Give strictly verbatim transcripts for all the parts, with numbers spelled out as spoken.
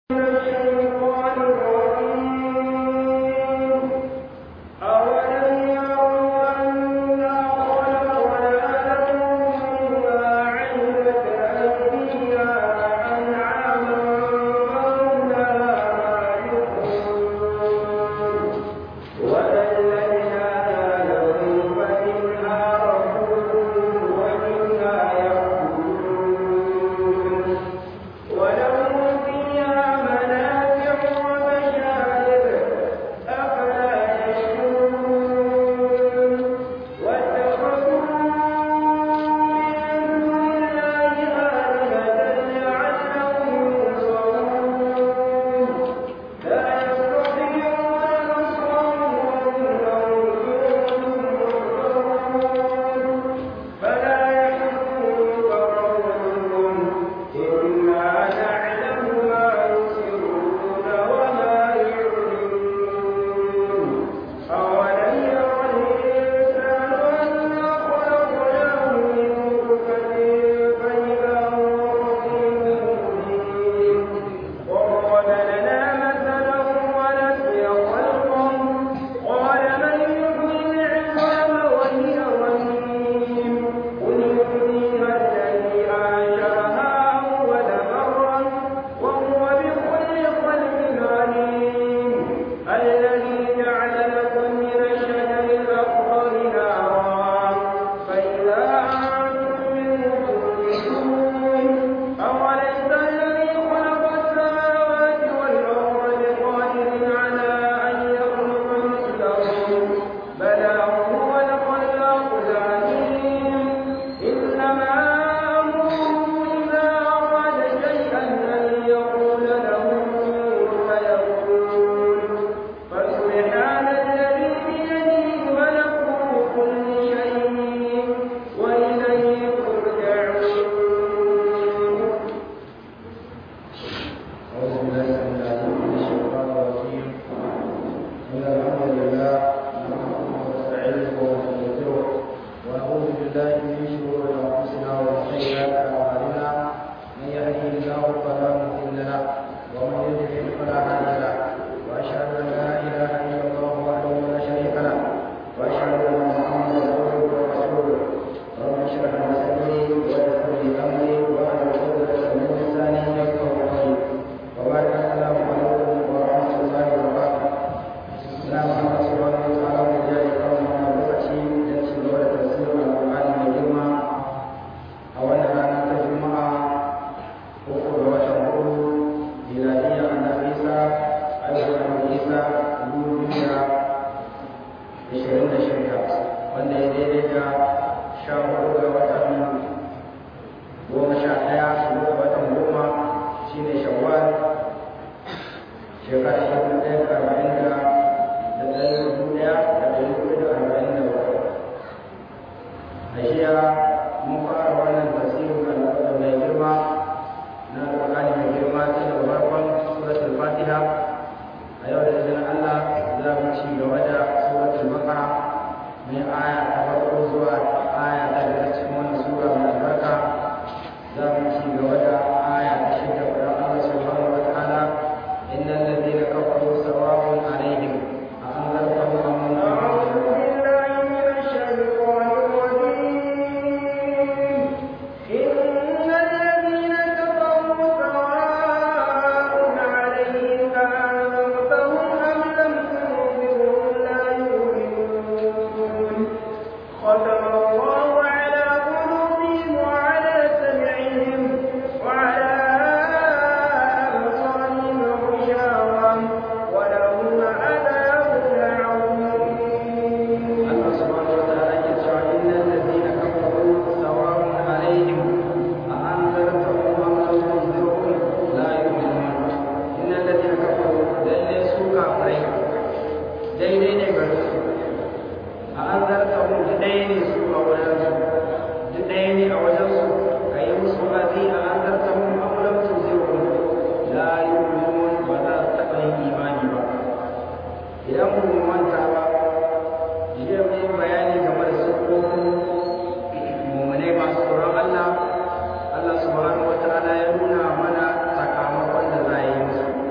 Allah subhanahu wa ta'ala ya nuna mana sakamakon da za a yi musu.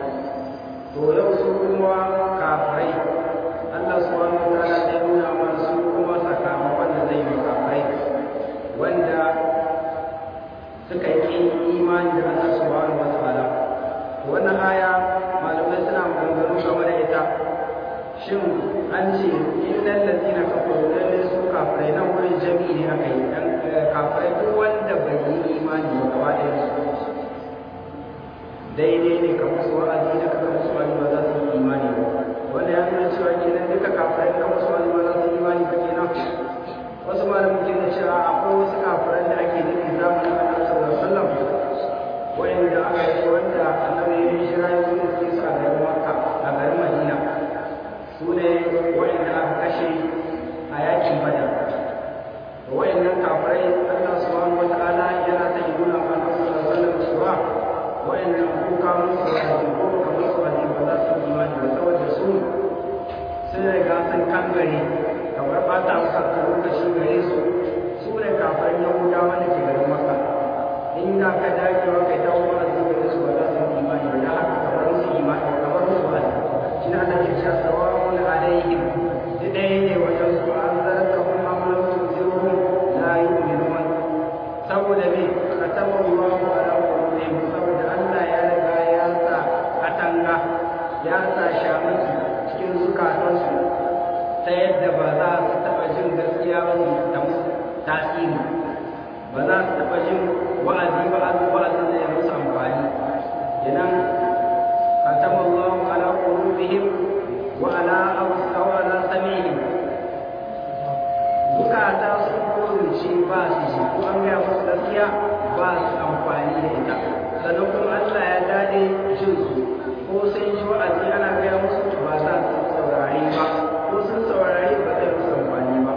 haka yi dan kafirai duk wanda bai yi imani ba gaba ɗaya su daidai ne ka musu wa'azi da ka musu wa'azi ba za su yi imani ba wanda ya nuna cewa kenan duka kafirai ka musu wa'azi ba za su yi imani ba kenan wasu malamin ke da cewa akwai wasu kafirai da ake nufi zamanin annabi sallallahu alaihi wasallam wanda aka yi wanda annabi ya yi hijira ya zo da su a garin Makka a garin Madina su ne wanda aka kashe a yakin Badar wayannan kafirai Allah subhanahu wataala yana ta yi nuna ma annabi sallallahu alaihi wasallam cewa wayannan kuka musu da ko ka musu da ba za su yi imani ba saboda su sun riga sun kangare kamar ba ta musa lokaci gare su su ne kafirai Yahudawa da ke garin Makka in da ka dagewa kai ta wani azubi da su ba za su yi imani ba da haka kamar musu imani kamar musu ba shi na da ke cewa sawa'un alaihim da ɗaya ne wajen su an zarta kuma amalan tunzirhum la yu'minun saboda me kataba Allahu ala qulubihim saboda Allah ya riga ya sa katanga ya sa shamaki cikin zukatansu ta yadda ba za su taɓa jin gaskiya ba su ta musu tasiri ba za su taɓa jin wa'azi ba wa'azin da ya musu amfani idan kataba Allahu ala qulubihim wa ala aw ala samihim zukata sun kurunce ba su ji ko an gaya musu gaskiya ba su amfani da ita sannan kuma Allah ya dade jin su ko sun ji wa'azi ana gaya musu ba za su saurari ba ko sun saurari ba zai musu amfani ba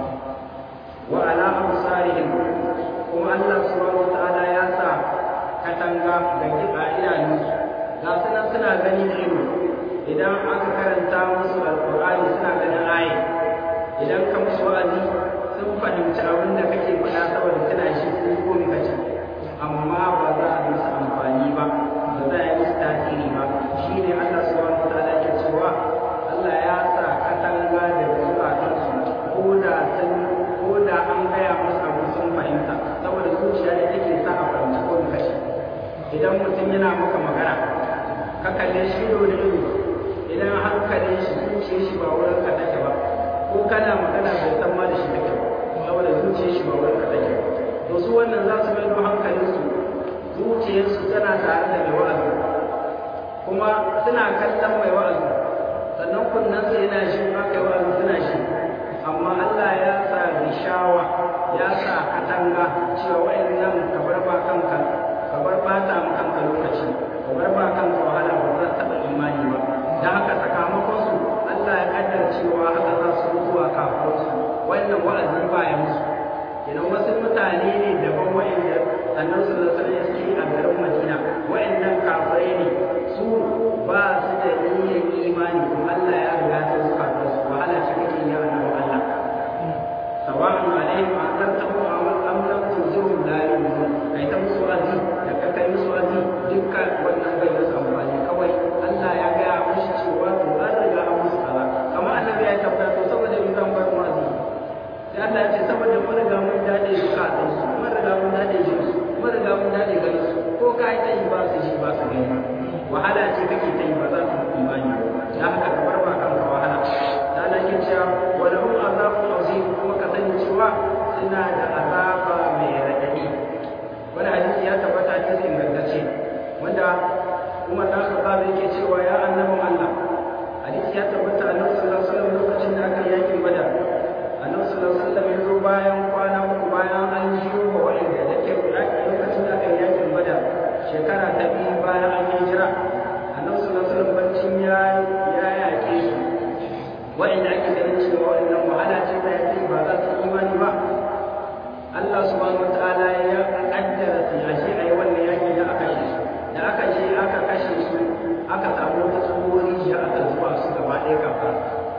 wa ala absarihim kuma Allah subhanahu wataala ya sa katanga ga kiba idanunsu ga su nan suna gani da ido idan aka karanta musu alqur'ani suna ganin ayi idan ka musu wa'azi sun fahimci abin da kake faɗa saboda suna shi ko ko me kace amma ba za a musu amfani ba ba za a yi musu tasiri ba shine Allah subhanahu wataala ke cewa Allah ya sa katanga da zukatansu ko da sun ko da an gaya musu abu sun fahimta saboda zuciya ne take sa a fahimci ko me kace idan mutum yana maka magana ka kalle shi ido da ido idan hankalin shi zuciyar shi ba wurin ka take ba ko kana magana bai san ma da shi take ba saboda zuciyar shi ba wurin ka take ba to su wannan za su maido hankalin su zuciyar su tana tare da mai wa'azi kuma suna kallon mai wa'azi sannan kunnen su yana shi ma kai wa'azi suna shi amma Allah ya sa rishawa ya sa katanga cewa wa'annan ka bar ba kanka ka bar bata mu kanka lokaci ka bar ba kanka wahala ba za ta taɓa imani ba dan haka sakamakon su Allah ya kaddara cewa haka za su zuwa kafin su wannan wa'azi ba ya musu idan wasu mutane ne daban wa'anda annabi sallallahu alaihi wasallam suke a garin Madina wa'annan kafirai ne su ba su da niyyar imani kuma Allah ya riga ta zuka su wahala ce kake yi a nan Allah sawa'un alaihim anzartahum am lam tunzirhum la yu'minun kai ta musu wa'azi da ka kai musu wa'azi dukkan wannan bai musu amfani kawai Allah ya ga mushi cewa to an riga an musu kaza kamar annabi ya tabbata to saboda mun zan bar wa'azi sai Allah ya ce saboda mun riga mun dade zukatan su mun riga mun dade jin su mun riga mun dade ganin su ko kai ta yi ba su ji ba su gani wahala ce kake ta yi ba za su imani da haka ka bar ba kanka wahala da Allah ke cewa wa lahum azabun azim kuma ka sani cewa suna da azaba mai radadi wani hadisi ya tabbata a cikin ingantacce wanda Umar dan Khattab yake cewa ya annabin Allah hadisi ya tabbata Annabi sallallahu alaihi wasallam lokacin da aka yaki Badar Annabi sallallahu alaihi wasallam ya zo bayan kwana uku bayan an jiyo wa wanda yake yaki lokacin da aka yaki Badar shekara ta biyu bayan an hijira Annabi sallallahu alaihi wasallam bancin ya ya yake su wanda ake ganin cewa wannan wahala ce ta yaki ba za su imani ba Allah subhanahu wataala ya kaddara su ashe ai wannan yaki da aka yi da aka je aka kashe su aka samu wata tsohuwar rijiya aka zuba su gaba ɗaya kafa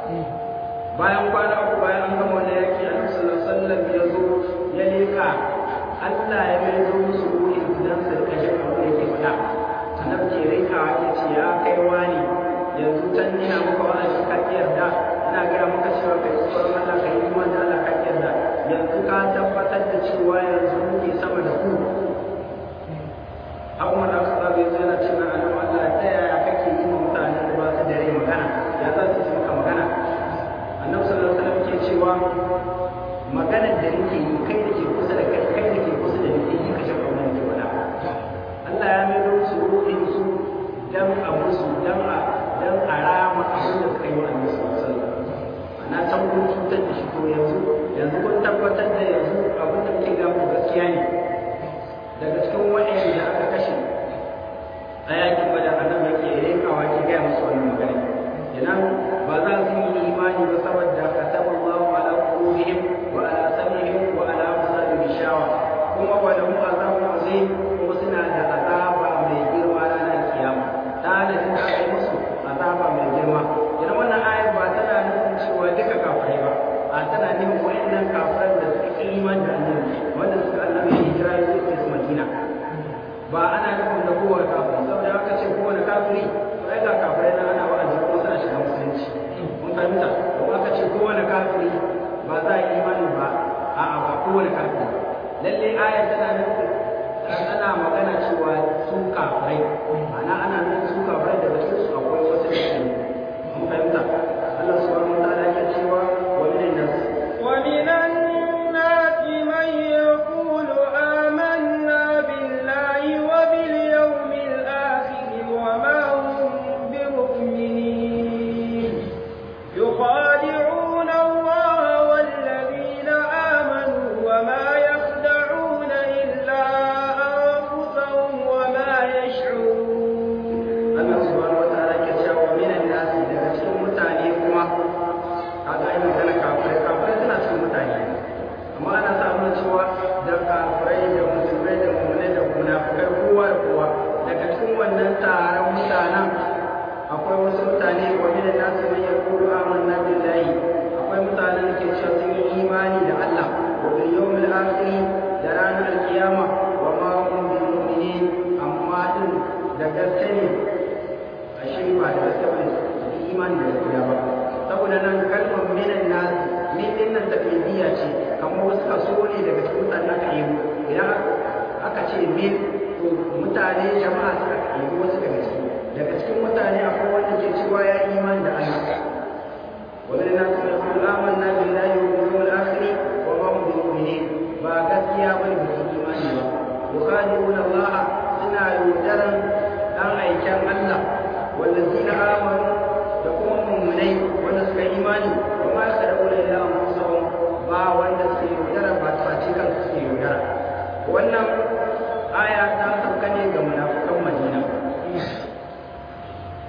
bayan kwana uku bayan an gama wani yaki a sallallahu alaihi wasallam ya zo ya leka Allah ya mai zo musu ruhi idan su rika jin abin da yake faɗa annabi ke rika ya ce ya kai wani yanzu can ina maka wa'azi ka yarda ina gaya maka cewa kai tsoron Allah ka yi imani da Allah ka yarda yanzu ka tabbatar da cewa yanzu muke sama da ku abu da aka zaɓe yanzu yana cewa annabi Allah ta yaya kake yi wa mutanen da ba su da rai magana ya za su maka magana annabi sallallahu alaihi wasallam ke cewa maganar da nake yi kai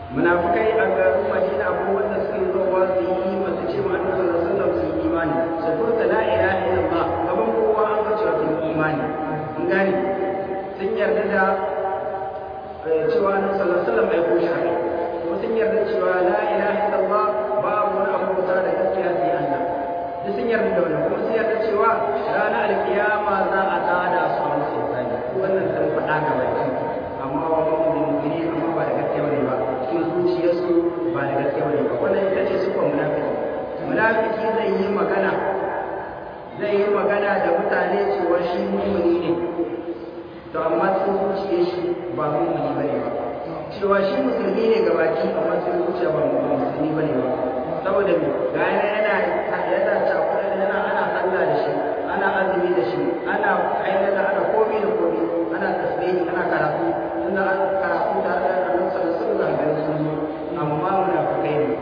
munafikai a garin Madina akwai wanda suke zuwa su yi masu ce ma annabi sallallahu alaihi wasallam su yi imani su furta la ilaha illallah gaban kowa an ga cewa sun yi imani in gane sun yarda da cewa annabi sallallahu alaihi wasallam ai ko shi haka kuma sun yarda cewa la ilaha illallah babu wani abu da da gaskiya sai Allah duk sun yarda da wannan kuma sun yarda cewa ranar alkiyama za a tada su a wasu tsani wannan sun faɗa ga baki amma wa mu'mini amma ba da gaskiya bane ba cikin zuciyarsu ba da gaskiya bane ba wannan ita ce sifar munafiki munafiki zai yi magana zai yi magana da mutane cewa shi mu'mini ne to amma cikin zuciyar shi ba mu'mini bane ba cewa shi musulmi ne ga baki amma cikin zuciya ba musulmi bane ba saboda me ga yana yana yana cakuɗa yana ana sallah da shi ana azumi da shi ana ayyana ana komai da komai ana tasbihi ana karatu tunda an karatu da Annabi sallallahu alaihi wasallam amma munafikai ne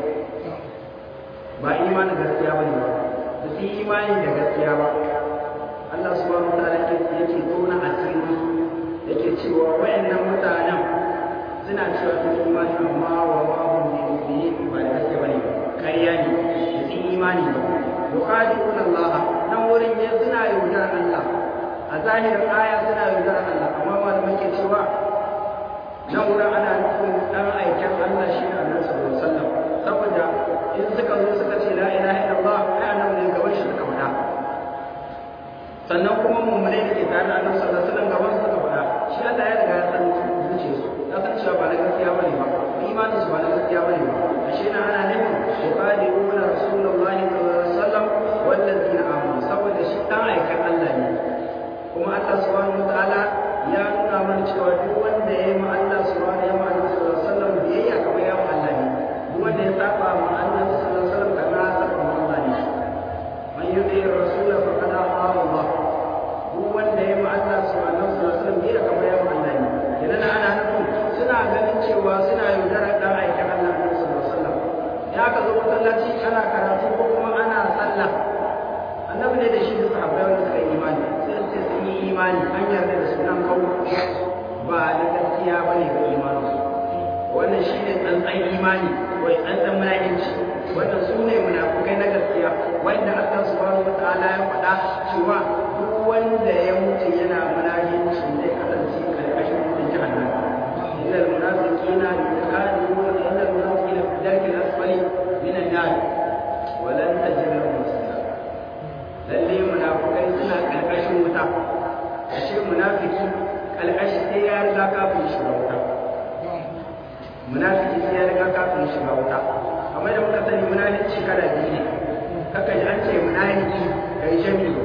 ba imanin gaskiya bane ba da su imani da gaskiya ba Allah subhanahu wa ta'ala yake tona asiri yake cewa wayannan mutanen suna cewa sun imani amma wa ma hum bi'minin ba da gaskiya bane kariya ne da sun imani ba yuqadiuna Allah nan wurin ne suna yaudar Allah a zahirin aya suna yaudar Allah amma malamai ke cewa nan wurin ana nufin dan aikin Allah shi ne Annabi sallallahu alaihi wasallam saboda in suka zo suka ce la ilaha illallah ai annabi ne gaban shi suka faɗa sannan kuma mu'minai da ke tare da Annabi sallallahu alaihi wasallam gaban su suka faɗa shi Allah ya riga ya san zuciyarsu ya san cewa ba na gaskiya bane ba imanin su ba na gaskiya bane ba ashe na ana nufin yuqadiuna rasulullahi sallallahu alaihi wasallam wallazina amanu saboda shi dan aikin Allah ne kuma Allah subhanahu wataala ya nuna mana cewa duk wanda ya yi ma Allah subhanahu ya ma Allah sallallahu alaihi wasallam biyayya kamar ya ma Allah ne duk wanda ya saba ma Allah sallallahu alaihi wasallam kamar ya saba ma Allah ne man yuti rasula faqad ata Allah duk wanda ya ma Allah subhanahu wa ta'ala biyayya kamar ya ma Allah ne kenan ana nufin suna ganin cewa suna yaudarar dan aikin Allah sallallahu alaihi wasallam ya ka zo masallaci ana karatu ko kuma ana sallah annabi ne da shi da sahabbai wanda suka yi imani sai sai sun yi imani an yarda da sunan kawo ba da gaskiya bane ga imani wannan shine tsantsan imani wai tsantsan munafici wannan sune munafukai na gaskiya wanda Allah subhanahu wataala ya faɗa cewa duk wanda ya mutu yana munafici zai kasance karkashin mutum jahannam innal munafiqina yakaduna innal munafiqina fi darkil asfali minan nar wa lan tajid lahum lalle munafikai suna karkashin wuta ashe munafiki kalkashi sai ya riga kafin shiga wuta munafiki sai ya riga kafin shiga wuta kamar da muka sani munafici kala biyu ne kaka ji an ce munafiki kai jami'u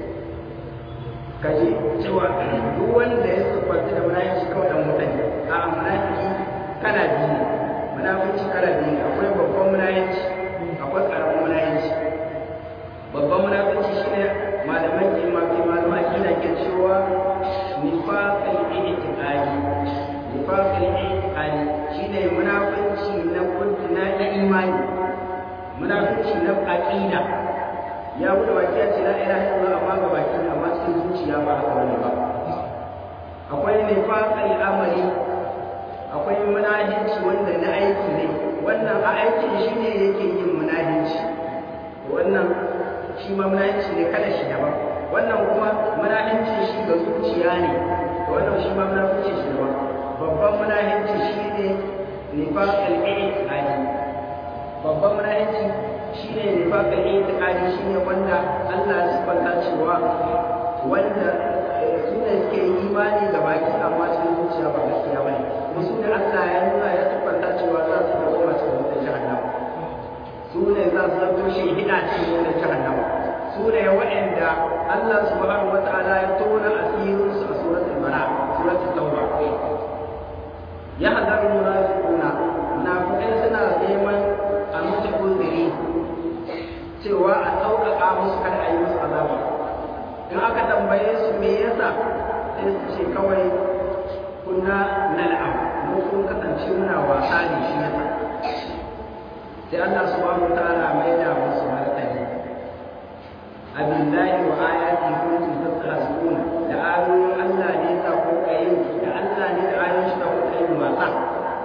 kaji cewa duk wanda ya sukwanta da munafici kawai dan mutane a munafiki kala biyu ne munafici kala biyu ne akwai babban munafici akwai karamin munafici babban munafici shine malaman imami malaman akida ke cewa nifaqul i'tiqadi nifaqul i'tiqadi shine munafici na kunna na imani munafici na aqida ya bude baki ya ce la ilaha illallah amma ga baki amma cikin zuciya ba haka bane ba akwai nifaqul amali akwai munafici wanda na aiki ne wannan a aikin shine yake yin munafici wannan shi ma munafici ne kada shi daban wannan kuma munafici shi ga zuciya ne wannan shi ma munafici shi daban babban munafici shine nifaqul i'tiqadi babban munafici shine nifaqul i'tiqadi shine wanda Allah ya sifanta cewa wanda sune suke imani ga baki amma cikin zuciya ba gaskiya bane kuma sune Allah ya nuna ya sifanta cewa za su koma cikin jahannama su ne za su zanto shi hida cikin wani jahannama su ne waɗanda Allah subhanahu wa ta'ala ya tona asirinsu a suratul bara suratul tauba ya hadaru munafiquna munafiqai suna neman a mutu uzuri cewa a sauƙaƙa musu kada a yi musu azaba in aka tambaye su me yasa sai su ce kawai kunna nal'am mu kun kasance muna wasa ne shi yasa sai Allah subhanahu wataala mai da musu martani abillahi wa ayati kuntum tastahzi'un da ayoyin Allah ne ta ko kai da Allah ne da ayoyin shi ta ko kai wasa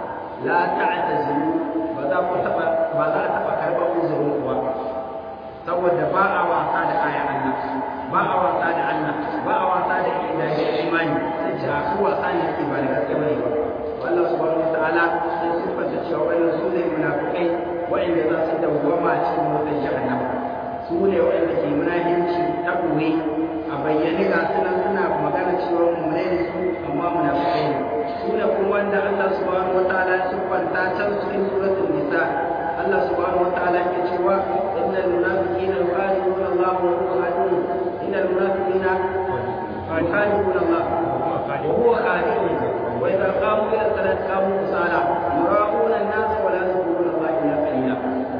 la ta'tazilu ba za ku taba ba za a taba karɓar uzurin ku ba saboda ba a wasa da aya Allah ba a wasa da Allah ba a wasa da ilahi imani sai ce a su wasa ne ke ba da gaske bane ba Allah subhanahu wataala sai sifanta cewa wannan su ne munafikai wa'anda za su dawwama cikin wutar jahannama su ne wa'anda ke munafinci ta ɓoye a bayyane ga sunan suna magana cewa mummune ne su amma munafikai ne su ne kuma wanda Allah subhanahu wataala ya siffanta can cikin suratul nisa Allah subhanahu wataala ke cewa innal munafiqina yukhadi'una Allah wa huwa khadi'uhum innal munafiqina yukhadi'una Allah wa huwa khadi'uhum wa idha qamu ila salati qamu kusala yura'una an-nas wa la yadhkuruna Allah illa qalila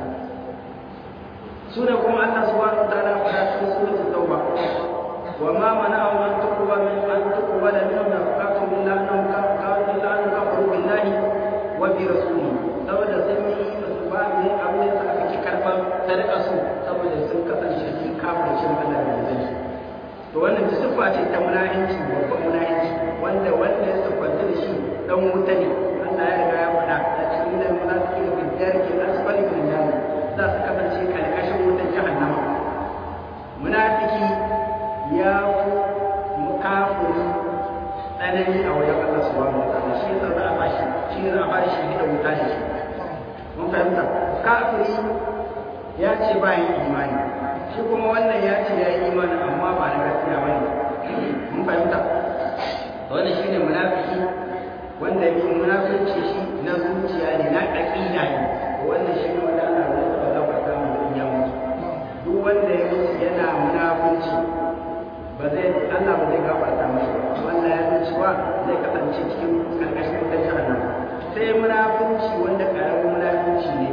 sune kuma Allah subhanahu wataala ya cikin suratul tauba وما منعهم أن تقبل من أن تقبل منهم نفقاتهم إلا أنهم كانوا إلا أن كفروا بالله وبرسوله saboda sun yi su ba ne abin da aka ki karban sadaka su saboda sun kasance cikin kafircin Allah da zai to wannan ta siffa ce ta munahinci babban munahinci wanda wanda ya siffanta da shi dan wuta ne Allah ya riga ya faɗa a cikin da munafiqina fi darki asfali min jahannam za su kasance kalkashin wutar jahannama munafiki ya kafiri tsanani a wajen Allah subhanahu wa ta'ala shi yasa za a bashi shi ne za a bashi shi da wuta da shi mun fahimta kafiri ya ce ba yin imani shi kuma wannan ya ce ya yi imani amma ba na gaskiya ba ne mun fahimta wannan shi ne munafiki wanda mai munafurci shi na zuciya ne na aƙida ne wannan shi ne wanda Allah ya taɓa labarta mu ya mutu duk wanda ya mutu yana munafurci ba zai Allah ba zai gafarta masa wanda ya san cewa zai kasance cikin karkashin wutar jahannama sai munafunci wanda karamin munafunci ne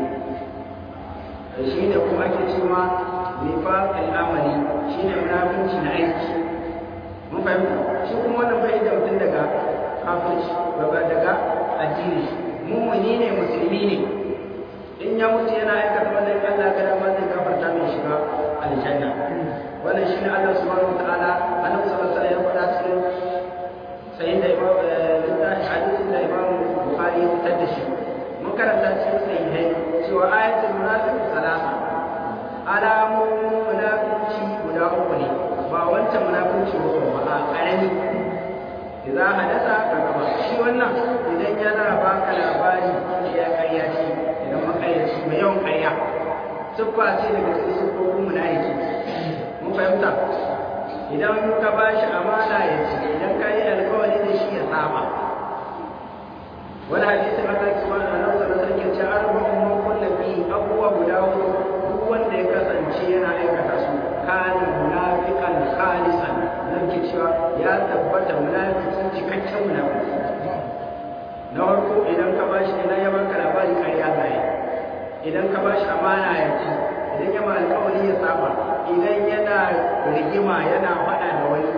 shi ne kuma ake cewa nifaq al-amali shi ne munafunci na aiki mun fahimta shi kuma wannan bai da mutum daga kafirci ba daga addini mu'mini ne musulmi ne in ya mutu yana aikata wannan Allah ga dama zai gafarta mai shiga aljanna wannan shi ne Allah subhanahu wataala annabi sallallahu alaihi wasallam ya faɗa cikin sayin da imam lillahi hadisin da imam bukhari ya fitar da shi mun karanta cikin sahihai cewa ayatul munafiq salasa alamun munafici guda uku ne ba wancan munafici ba a karami idan hadasa ka gaba shi wannan idan yana baka labari ya karya shi idan makaryaci mai yawan karya siffa ce daga cikin siffofin munafiki mun fahimta idan ka ba shi amana ya ci idan ka yi alkawari da shi ya saba wani hadisi na zaki wani annabi sallallahu alaihi wasallam ya ce arba'un man kunna fi abuwa guda huɗu duk wanda ya kasance yana aikata su kana munafiqan khalisan nan ke cewa ya tabbata munafiki cikakken munafiki na farko idan ka ba shi idan ya baka labari ƙarya zai idan ka ba shi amana ya ci idan ya ma alkawari ya saba idan yana rigima yana faɗa da wani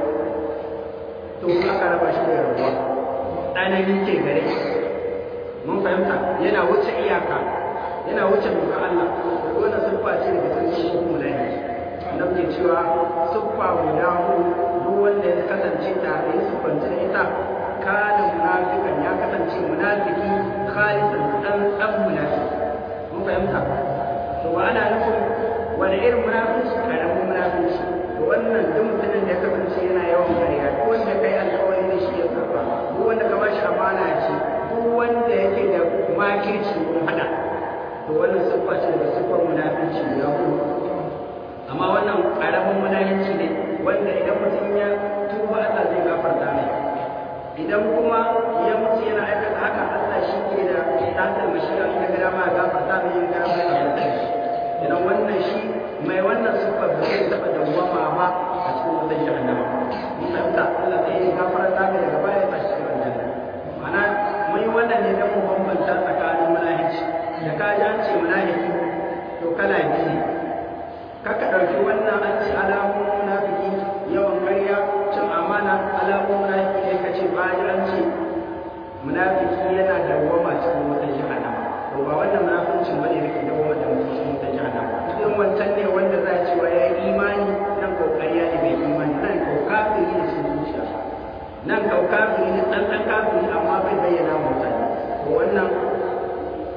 to aka raba shi da rabuwa ɗanani ke gare mun fahimta yana wuce iyaka yana wuce doka Allah wannan siffa ce daga cikin shugaban mulai annabi ke cewa siffa guda huɗu duk wanda ya kasance tare da siffanta da ita kana munafikan ya kasance munafiki khalisan dan dan munafiki mun fahimta to ba ana nufin wani irin munafici karamin munafici to wannan duk mutumin da ya kasance yana yawan ƙarya duk wanda kai alƙawari da shi ya saba duk wanda ka bashi amana ce duk wanda yake da makirci ko hada to wannan siffa ce da siffar munafici ya kuma amma wannan karamin munafici ne wanda idan mutum ya tuba Allah zai gafarta mai idan kuma ya mutu yana aikata haka Allah shi ke da tasar mashiya in ga dama gafarta mai in ga mai da idan wannan shi mai wannan siffar da zai taɓa dawwama ba a cikin wutar jahannama mun fahimta Allah zai yi gafarta mai daga baya ta cikin aljanna ma'ana mun yi wannan ne don mu bambanta tsakanin munafici da ka ji an ce munafiki to kala biyu kaka ɗauki wannan an ce alamun munafiki yawan ƙarya cin amana alamun munafiki ne ka ce bayan an ce munafiki yana dawwama cikin wutar jahannama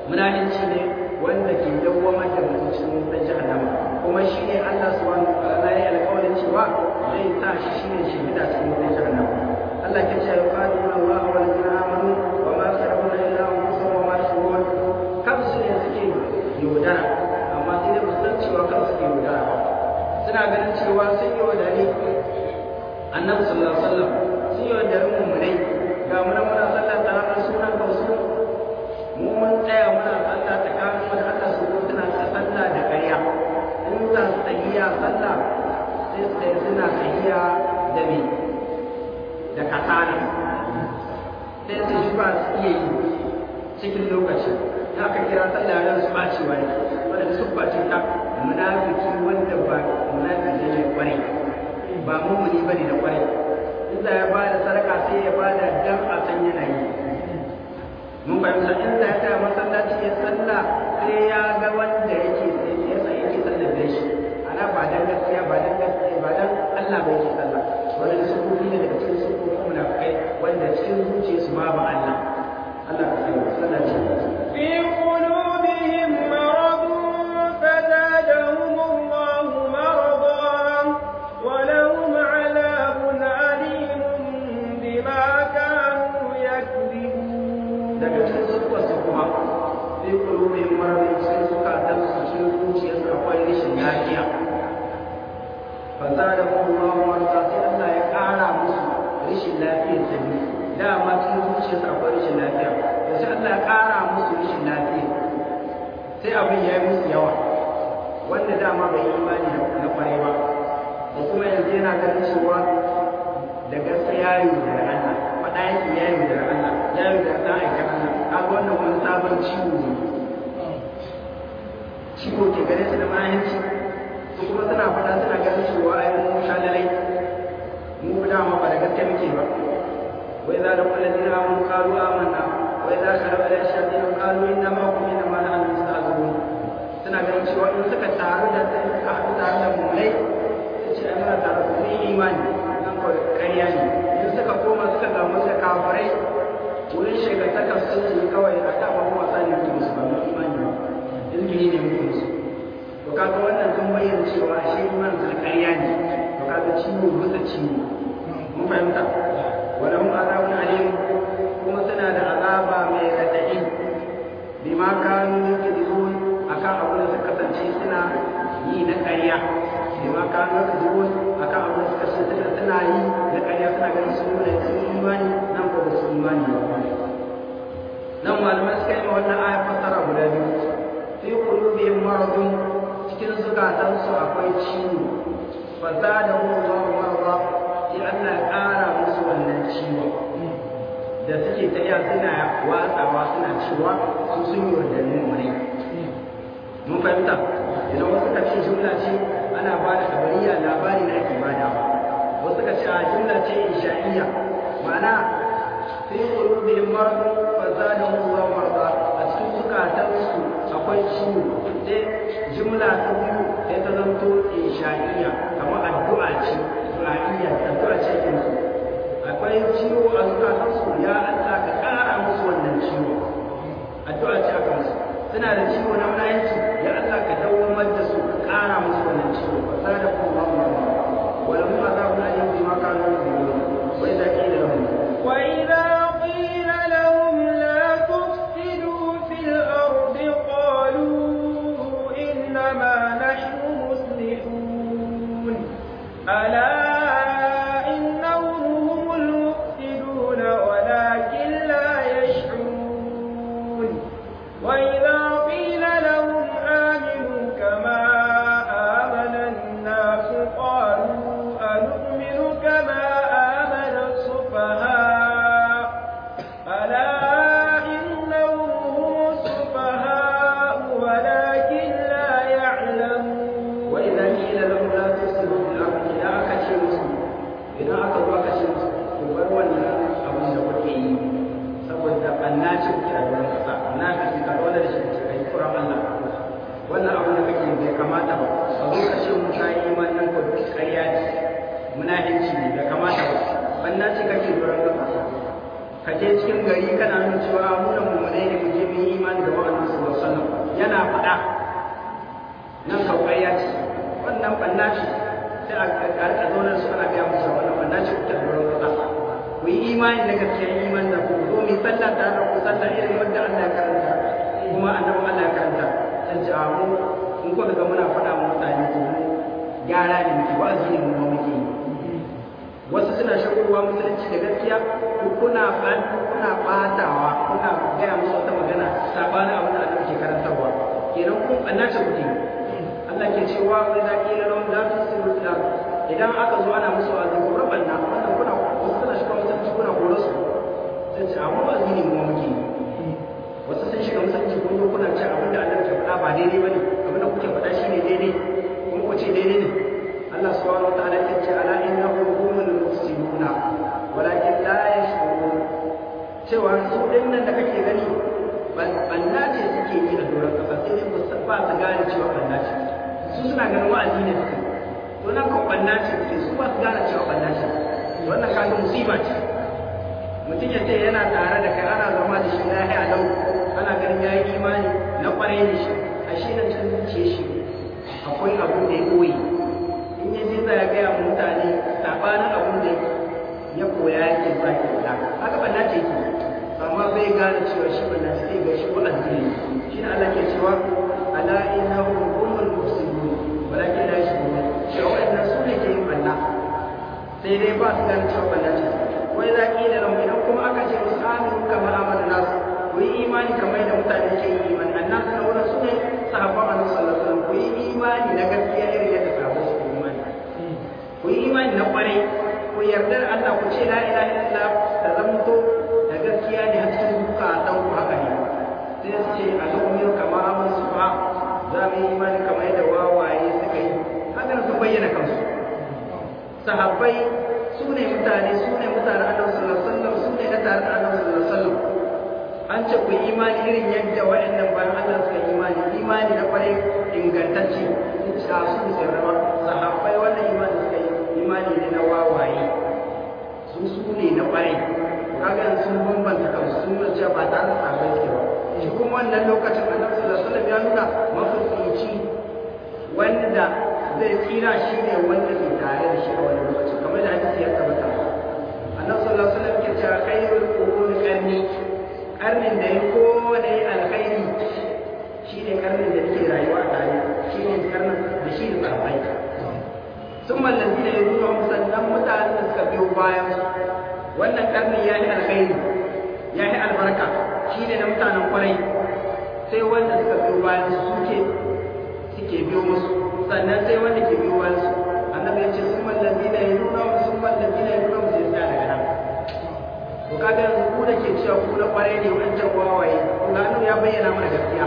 munafici ne wanda ke dawwamar da mutum cikin wutar jahannama kuma shi ne Allah subhanahu wa ta'ala ya alƙawarin cewa zai sa shi shine shi gida cikin wutar jahannama Allah ke cewa yuqaduna Allah wa allazina amanu wa ma sarafuna illa anfusahum wa ma yashurun kansu ne suke yaudara amma sai dai musan cewa kansu suke yaudara suna ganin cewa sun yi wadani annabi sallallahu alaihi wasallam sun yi wadani mummunai ga muna muna sallah ta ranar sunan kansu mu mun tsaya muna sallah ta kawo mu da Allah su suna sallah da ƙarya in za su tsayiya sallah sai su tsaye suna tsayiya da me da kasala sai su shi ba su iya yi cikin lokaci za ka kira sallah ran su ɓacewa ne wanda su ɓace ta munafiki wanda ba munafiki ne kwarai ba mumuni ba ne da kwarai in za ya ba da sadaka sai ya ba da dan a san yanayi mun fahimta in za ya taya masallaci ya sallah sai ya ga wanda yake sai ya sa yake sallar da shi ana ba dan gaskiya ba dan gaskiya ba dan Allah ba yake sallah wanda su kufi ne daga cikin sukufi munafikai wanda cikin zuciyarsu ma ba Allah Allah ka sani sallah ce fi qulubihim maradun fazadahum Allah maradan wa lahum 'adabun 'alimun bima kanu yakzibun daga cikin sukufi kuma fi qulubihim maradun sai suka dan su cikin zuciyarsu akwai rashin lafiya fazadahum Allah maradan sai Allah ya kara musu rashin lafiyar tabi dama cikin zuciyarsu akwai rashin lafiya da sai Allah ya kara musu rashin lafiya sai abin ya yi musu yawa wanda dama bai imani na kwarai ba da kuma yanzu yana ganin cewa da gaskiya yi da Allah faɗa yake ya yi da Allah ya yi da ɗan aikin Allah kaga wannan wani sabon ciwo ne ciwo ke gare su da mahimmanci su kuma suna faɗa suna ganin cewa ai mun sha lalai mu dama ba da gaskiya muke ba wai za da kullum amanu qalu amanna wai za ka rabu da shayatin qalu inna ma kum inna ma nahnu mustahzi'un suna ganin cewa in suka taru da suka haɗu tare da mulai su ce ai muna tare da imani nan ko ƙarya ne in suka koma suka gamu da kafirai wurin shekartakar sun yi kawai a kan wani wasa ne muke musu ba mu imani ba ilgini ne muke musu to kaga wannan sun bayyana cewa ashe imanin su ƙarya ne to kaga ciwo bisa ciwo mun fahimta ولهم عذاب أليم كما سنة عذاب من ردعين بما كانوا يكذبون أكا أقول سكسن شيء سنة ينكريا بما كانوا يكذبون أكا أقول سكسن شيء سنة ينكريا سنة كان سنة إيمان نمكو بس إيمان نعم معلومات كلمة وانا آية فترة بلادي في قلوبهم مرض cikin zukatansu akwai ciwo fa zadahum Allahu marra sai Allah ya ƙara musu wannan ciwon da suke ta iya suna watsawa suna cewa su sun yi wadannin wani mun fahimta idan wasu ka ce jumla ce ana ba da kabariya labari na ake badawa wasu ka ce a jumla ce isha'iyya ma'ana sai qulubihim maradun fa zadahum Allahu marra a cikin zukatansu akwai ciwo sai jumla ta biyu sai ta zanto isha'iyya kamar addu'a ce du'a'iyya addu'a ce kin akwai ciwo a zukatansu ya Allah ka kara musu wannan ciwo addu'a ce akan su suna da ciwo na munafici ya Allah ka dawwamar da su ka kara musu wannan ciwo fa sadaqa Allahu wa lahum adhabun alim bima kanu yaqulun wa idza qila lahum wa idza qila lahum la tufsidu fil ardi qalu innama nahnu muslihun ala وإذا قيل ƙasa nan kawai ya ce wannan banna ce sai a ƙarƙa zaunar su ana biya musu wannan banna ce kuta da wurin ƙasa ku yi imani na gaskiya imani da ku zo mai sallah ta da ku sallah irin wanda Allah ya karanta kuma annabi Allah ya karanta sai ji amu in ko daga muna faɗa wa mutane ko gyara ne muke wa'azi ne mu muke yi wasu suna shagowa musulunci da gaskiya ko kuna kuna batawa kuna gaya musu wata magana sabanin abin da Allah ke karantarwa kenan kun annace kuke Allah ke cewa wa idza qila lahum la tusiru fil ard idan aka zo ana musu wa'azi ko rabbana wannan kuna wasu suna shiga musulunci kuna horo su sai ce amma wa'azi ne mu muke wasu sun shiga musulunci kun zo kuna cewa abin da Allah ke faɗa ba daidai bane abin da kuke faɗa shine daidai kuma ku ce daidai ne Allah subhanahu wa ta'ala ya ce ala innahum humul mufsiduna walakin la yashurun cewa su dinnan da kake gani banna ce suke yi a doron kasa sai dai ba su gane cewa banna ce su suna ganin wa'azi ne suke to nan kan banna ce suke su ba su gane cewa banna ce wannan kaga musiba ce mutum ya ce yana tare da kai ana zama da shi lahiya lau ana ganin yayi imani na kwarai da shi a shi nan cikin zuciyar shi akwai abin da ya koyi in ya je zai gaya wa mutane sabanin abin da ya koya yake zaki da haka banna ce yake amma bai gane cewa shi banna ce sai ga shi wa'azi ne shi ne Allah ke cewa ala innahum humul mufsidun walakin la yashkurun cewa wannan su ne ke yin banna sai dai ba su gane cewa banna ce wai za ki da lahum idan kuma aka ce musu aminu kamar amana nasu ku yi imani kamar da mutane ke yi imani annabi na wannan su ne sahabban annabi sallallahu alaihi wasallam ku yi imani na gaskiya irin yadda sahabbai su imani ku yi imani na kwarai ku yarda da Allah ku ce la ilaha illallah ta zamto da gaskiya ne a cikin zukatan ku haka ne sai su ce a lokacin kamar amin su ba za mu yi imani kamar yadda wawaye suka yi hakan sun bayyana kansu sahabbai su ne mutane su ne mutane annabi sallallahu alaihi wasallam su ne na tare da annabi sallallahu alaihi wasallam an ce ku yi imani irin yadda waɗannan bayan Allah suka yi imani imani na kwarai ingantacce sun ci a su sirrama sahabbai wannan imani suka yi imani ne na wawaye su su ne na kwarai kaga sun bambanta kansu sun nuna cewa ba tare da sahabbai suke ba shi kuma wannan lokacin annabi sallallahu alaihi wasallam ya nuna mafifici wanda zai tsira shi ne wanda ke tare da shi a wani lokacin kamar da hadisi ya tabbata annabi sallallahu alaihi wasallam ke cewa khairul quruni qarni karnin da ya kowane alkhairi shi ne karnin da ke rayuwa a tare shi ne karnin da shi da sahabbai sun mallazi da ya nuna musannan mutanen da suka biyo bayan wannan karnin ya yi alkhairi ya yi albarka shi ne na mutanen kwarai sai wanda suka biyo bayan su suke suke biyo musu sannan sai wanda ke biyo bayan su annabi ya ce sun mallazi da ya nuna sun mallazi da ya nuna musu ya tsaya daga nan to kaga yanzu ku da ke cewa ku na kwarai ne wancan wawaye ku ga annabi ya bayyana mana gaskiya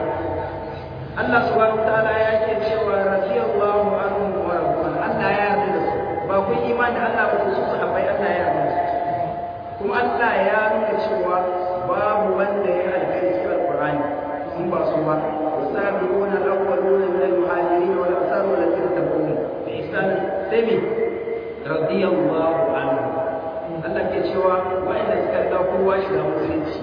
Allah subhanahu wataala ya ke cewa radiyallahu anhum wa radwan Allah ya yarda da su ba ku imani da Allah ba su sahabbai Allah ya yarda da su kuma Allah ya nuna cewa babu wanda ya alƙari cikin alqur'ani sun ba su ba wasabiquna al-awwaluna min al-muhajirin wal ansar alladhina tabi'uhum bi ihsan sami radiyallahu anhum Allah ke cewa wa'anda suka riga kowa shiga musulunci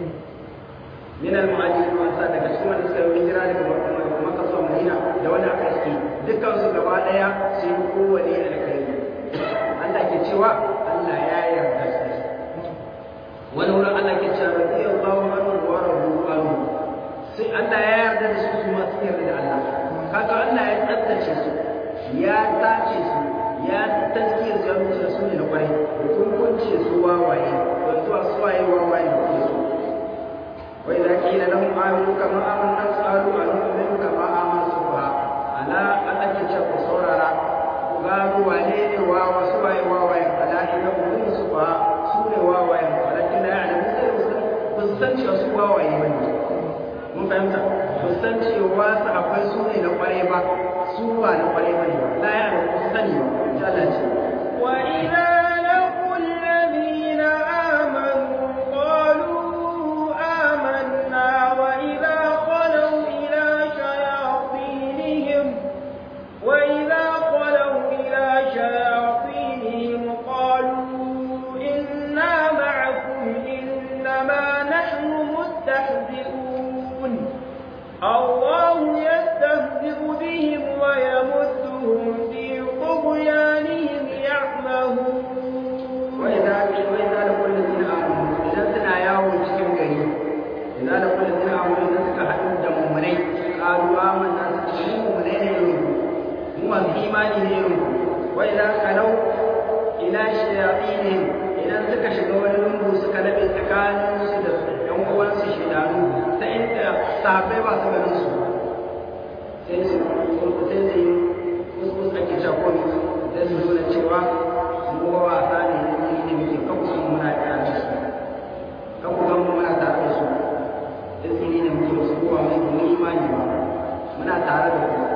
min al-muhajirin wa ansar daga cikin wanda suka yi hijira daga Makka zuwa Madina da wanda aka yi dukkan su gaba daya sai kowane alkhairi Allah ke cewa Allah ya yarda da su wani wurin Allah ke cewa radiyallahu anhu wa radu anhu sai Allah ya yarda da su su ma su yarda da Allah kaga Allah ya tsaddace su ya tace su ya tazkiya su ya mutu da su ne na kwarai kun kunce su wawaye wanzu a suwaye wawaye da kuma su wa idza qila lahum aminu kama amanna qalu anu'minu kama amana subha ala Allah ke cewa saurara ku gano wane ne wawa suwaye wawaye ala inna hum subha su ne wawaye walakin la ya'lamu sai ba su san cewa su wawaye bane mun fahimta ba san cewa sahabbai su ne na kwarai ba su ba na kwarai bane la ya'lamu su sani ba Allah ce wa idza laqul ladina amanu qalu amanna wa idza qalu ila shayatinihim wa idza qalu ila shayatinihim qalu inna ma'akum innama nahnu mustahzi'un Allahu qalu amanna mu ne ne mu masu imani ne irin wa idza kalau ila shayatin idan suka shiga wani lungu suka rabe tsakanin su da ɗan uwansu shedanu ta inda sahabbai ba su ganin su sai su sai su yi wasu ake cakon sai su nuna cewa mu wasa ne ne muke kawo muna tare da su kawo gan muna tare da su izini ne muke wasu kowa mai kuma imani ba muna tare da ku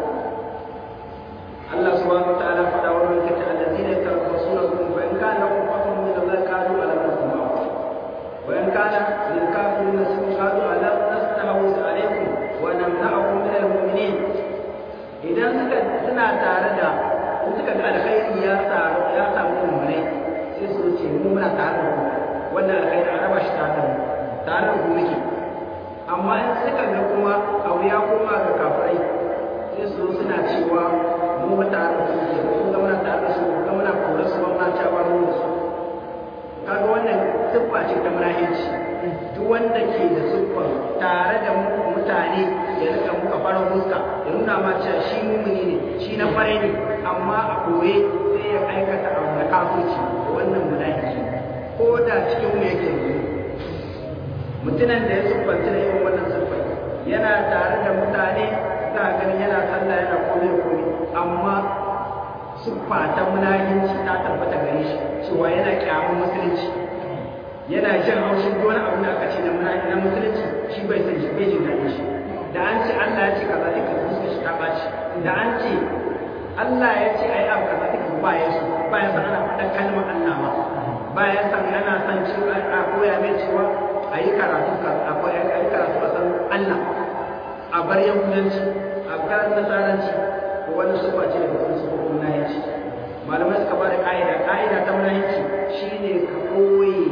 Allah subhanahu wa ta'ala faɗa wa man kace allazina yatarabbasuna bikum fa in kana lakum fathun min Allah qalu ala nakum wa in kana lil kafirin nasrun qalu ala nastahwiz alaykum wa namna'ukum min al-mu'minin idan suka suna tare da suka ga alkhairi ya samu ya samu mu'minai sai su ce mu muna tare da ku wannan alkhairi a raba shi tare da mu tare da ku muke amma in suka ga kuma abu ya koma ga kafirai sai su suna cewa mu ba tare da su mun ga muna tare da su ga muna kore su ba ta ba mu da su kaga wannan siffa ce ta munafici duk wanda ke da siffar tare da mutane ya rika muka fara fuska ya nuna ma cewa shi mumuni ne shi na fare ne amma a koye sai ya aikata abu da kafirci wannan munafiki ko da cikin mu yake mutunan da ya siffanta da irin wannan siffar yana tare da mutane za a gani yana sallah yana kome kome amma siffa ta munafinci ta tabbata gare shi cewa yana kyamun musulunci yana jin haushin duk wani abu da aka ce na musulunci shi bai san shi bai jin daɗin shi da an ce Allah ya ce kaza duka fuskar shi ta ɓaci da an ce Allah ya ce ai abu kaza duka ba ya so ba ya san ana faɗan kalmar Allah ma ba ya san ana san cewa a koya mai cewa a yi karatu akwai a yi karatu a san Allah a bar yahudanci a bar nasaranci ko wani sufa ce daga cikin sufofin munafici malamai suka bada ka'ida ka'ida ta munafici shine ka koyi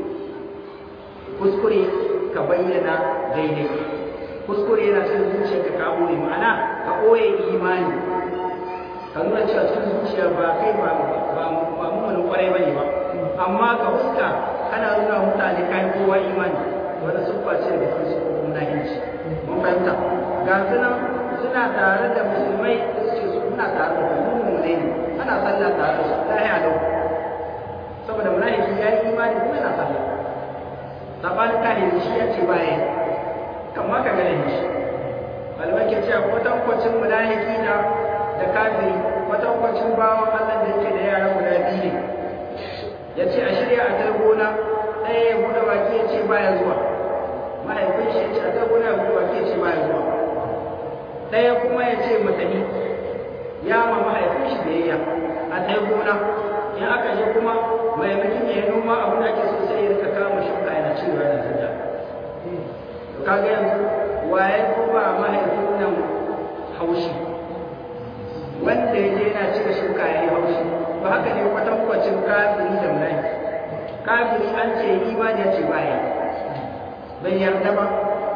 kuskure ka bayyana daidai kuskure yana cikin zuciyarka ka koyi ma'ana ka koyi imani ka nuna cewa cikin zuciya ba kai ba ba ba mun kwarai bane ba amma ga fuska ana nuna mutane kai kowa imani wanda sufa ce daga cikin sufofin munafici mun fahimta ga sunan suna tare da musulmai da suke su suna tare da mummune ne ana sallah tare da su lahiya lau saboda munafiki ya yi imani kuma yana sallah sabanin kahiri shi ya ce baya kan ma ka gane shi malamai ke cewa kwatankwacin munafiki na da kafiri kwatankwacin bawan Allah da yake da yara guda biyu ne ya ce a shirya a tar gona ɗaya ya buɗe baki ya ce baya zuwa mahaifin shi ya ce a tar gona ya buɗe baki ya ce baya zuwa ɗaya kuma ya ce mutane ya ma mahaifin shi biyayya a tar gona in aka je kuma maimakon ya yi noma abin da ake so sai ya rika kama shuka yana cewa yana sanda kaga yanzu waye ko ba mahaifin nan haushi wanda ya je yana cire shuka ya yi haushi ba haka ne kwatankwacin kafiri da mulaki kafiri an ce imani ya ce baya bai yarda ba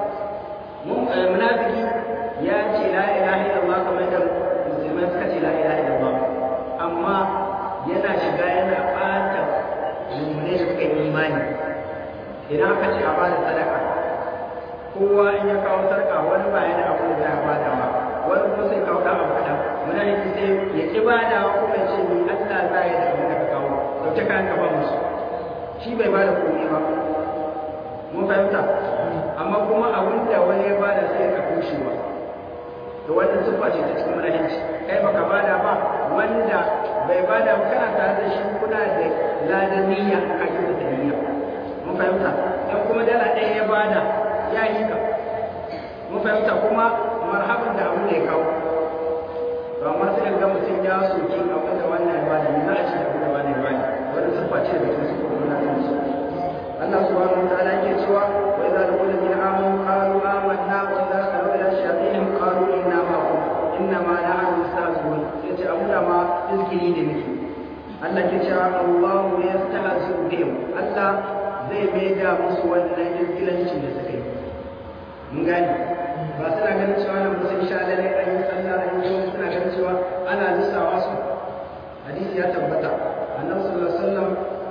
munafiki ya ce la ilaha illallah kamar da musulmai suka ce la ilaha illallah amma yana shiga yana ɓata mummune da suka yi imani idan aka ce a ba da sadaka kowa in ya kawo sarka wani ba yana abu da ya bada ba wani kuma sai kawo ɗan abu kaɗan muna yi sai ya ƙi bada kuma ya ce ni Allah za ya da abin da ka kawo ɗauke kayan ka ba musu shi bai bada komai ba mun fahimta amma kuma abin da wani ya bada sai ka kushe ba to wannan siffa ce ta cikin munafici kai baka bada ba wanda bai bada ba kana tare da shi kuna da ladan niyya ka kira da niyya mun fahimta dan kuma dala ɗaya ya bada ya yi ka mun fahimta kuma marhaban da abin da ya kawo to amma sai ga mutum ya soki abin da wannan ya bada ni za a ci da abin da wannan ya bada wannan siffa ce da cikin siffofin munafici Allah subhanahu wa ta'ala yake cewa wa idza laqul ladina amanu qalu amanna wa idza qalu ila shayatinihim qalu inna ma'akum inna ma nahnu mustahzi'un yace abu da ma izgiri ne muke Allah ke cewa Allahu yastahzi'u bihim Allah zai maida musu wannan izgilancin da suka yi mun gane ba suna ganin cewa nan musun sha lalle ayi sallah ayi suna ganin cewa ana lissawa su hadisi ya tabbata annabi sallallahu alaihi wasallam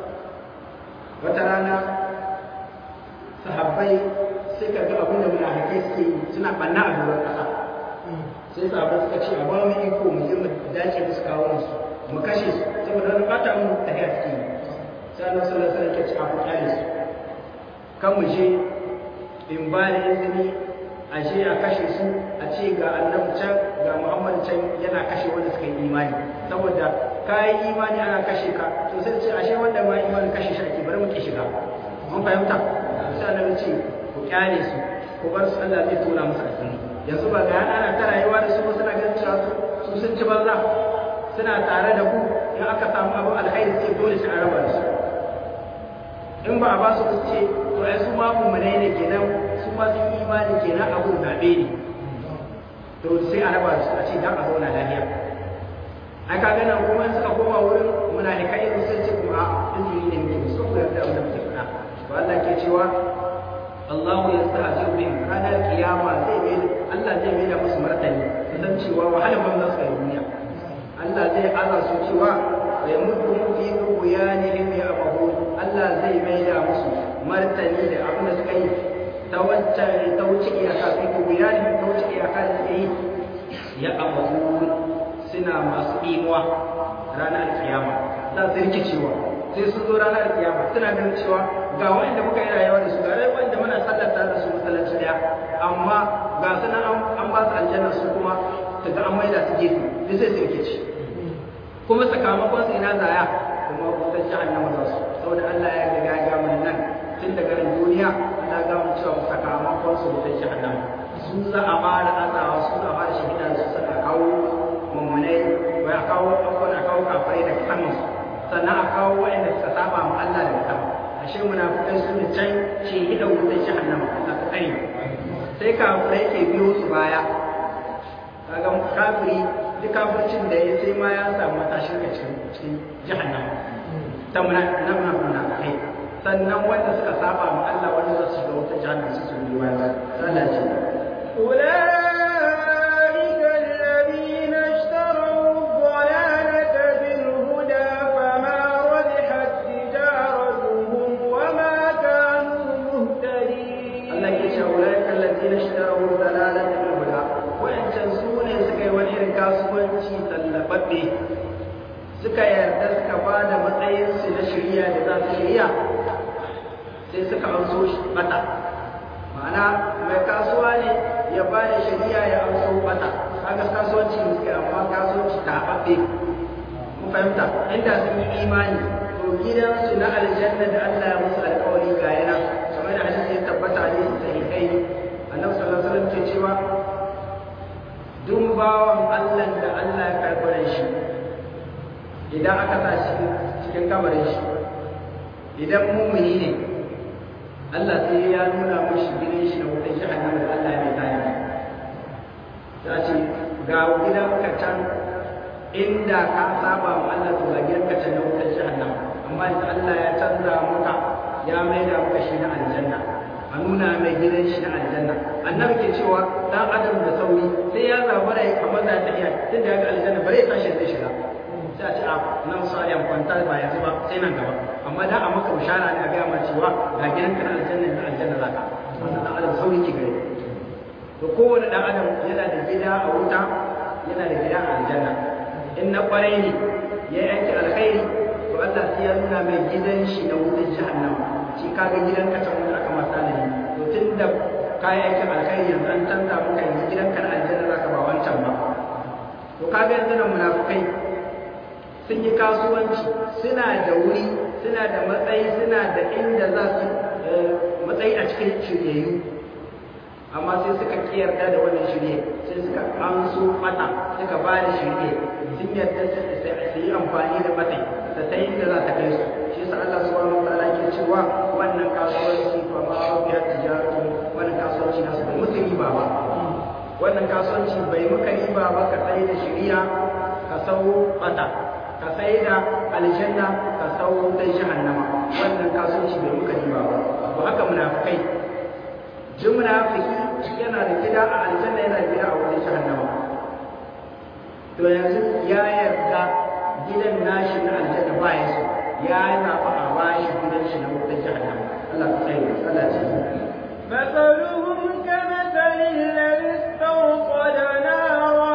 wata rana sahabbai suka ga abin da munafikai suke yi suna banna a doron ƙasa sai sahabbai suka ce a ba mu iko mu je mu dace musu kawo musu mu kashe su saboda wani bata mu ta ya ciki sai Allah sallallahu alaihi wasallam ya ce a kutare su kan mu je in ba da izini a je a kashe su a ce ga annabi can ga Muhammad can yana kashe wanda suka yi imani saboda ka yi imani ana kashe ka to sai ce ashe wanda ma imani kashe shi ake bari mu ki shiga mun fahimta sai annabi ce ku kyale su ku bar su Allah zai tona musu asiri yanzu ba ga ana ta rayuwa da su ba suna ganin cewa su sun ci banza suna tare da ku in aka samu abu alkhairi ce dole sai a raba da su in ba a ba su ce to ai su ma mummunai ne kenan su ma sun yi imani kenan abun zaɓe ne to sai a raba su a ce dan a zauna lafiya ai ka gana kuma suka koma wurin muna da kai sun ce kuma a izini ne muke so ku yarda abin da muke faɗa to Allah ke cewa Allahu yastahzi'u bihim ranar kiyama zai mai Allah zai mai da musu martani su san cewa wahalar banza su yi duniya Allah zai aza su cewa wa yamuddu fi buyanihim ya'mahun Allah zai mai da musu martani da abin da suka yi ta wancan ta wuce iyaka fi buyanihim ta wuce iyaka da suke yi ya'mahun suna masu imuwa ranar kiyama za su rikicewa sai sun zo ranar kiyama suna ganin cewa ga wanda muka yi rayuwa da su ga rayuwa da muna sallata da su masallaci daya amma ga su nan an ba su aljanna su kuma daga an maida su gefe duk sai su rikici kuma sakamakon su ina zaya kuma wutar jahannama za su saboda Allah ya ga ya ga mun nan tun daga ran duniya Allah ga mun cewa sakamakon su wutar jahannama su za a fara azawa su za a fara shahida su saka kawo mummunai wai a kawo abubuwan a kawo kafirai da saman sannan a kawo waɗanda suka saba ma Allah daga sama ashe munafikai su ne can ce hida wutar jahannama Allah ka tsare sai kafirai ke biyo su baya kaga kafiri duk kafircin da ya sai ma ya samu matashin ka cikin cikin jahannama ta muna nan na munafikai sannan wanda suka saba ma Allah wanda za su shiga wutar jahannama su su biyo baya Allah ce kasuwanci tallababbe suka yarda suka ba da matsayinsu na shirya da za su shirya sai suka amso shi bata ma'ana mai kasuwa ne ya ba da shirya ya amso bata kaga kasuwanci ne suka amma kasuwanci taɓaɓɓe mun fahimta inda sun yi imani to gidansu na aljanna da Allah ya musu alƙawari ga yana kamar da hadisi ya tabbata ne sahihai annabi sallallahu alaihi wasallam ke cewa duk bawan Allah da Allah ya karɓar shi idan aka sa shi cikin kabarin shi idan mumuni ne Allah sai ya nuna mashi gidan shi na wutar jahannama da Allah ya mai tayar ya ce ga gidan ka can inda ka saba ma Allah to ga gidan ka can na wutar jahannama amma idan Allah ya canza maka ya mai da maka shi na aljanna a nuna mai gidan shi na aljanna annabi ke cewa dan adam da sauri sai ya zabara ya kamar da ta iya tunda ya ga aljanna bare ya tashi zai shiga sai a ce a nan saliyan kwanta ba yanzu ba sai nan gaba amma da a maka bishara ne a ga ma cewa ga gidan ka na aljanna da aljanna zaka wannan dan adam sauri ke gare to kowane dan adam yana da gida a wuta yana da gida a aljanna in na kwarai ne ya yi aiki alkhairi to Allah sai ya nuna mai gidan shi na wutar jahannama shi kaga gidan ka can wanda aka masa ne to tunda kai aikin alkhairi yanzu an canza maka yanzu gidan ka na aljanna zaka ba wancan ba to kaga yanzu nan munafikai sun yi kasuwanci suna da wuri suna da matsayi suna da inda za su matsayi a cikin shiryayyu amma sai suka kiyarda da wannan shirye sai suka amso mata suka ba da shirye sun yarda su yi amfani da matsayi da ta inda za ta kai su shi yasa Allah subhanahu wa ta'ala ke cewa wannan kasuwanci fa ma ya tijaratu wannan kasuwanci nasu bai musu riba ba wannan kasuwanci bai muka riba ba ka sai da shiriya ka sau mata ka sai da aljanna ka sau da jahannama wannan kasuwanci bai muka riba ba to haka munafikai jin munafiki yana da gida a aljanna yana da gida a wurin jahannama to yanzu ya yarda gidan nashi na aljanna ba ya so ya zaɓa a bashi gidan shi na wutar jahannama Allah ta tsaye Allah ce مثلهم كمثل الذي استوقد نارا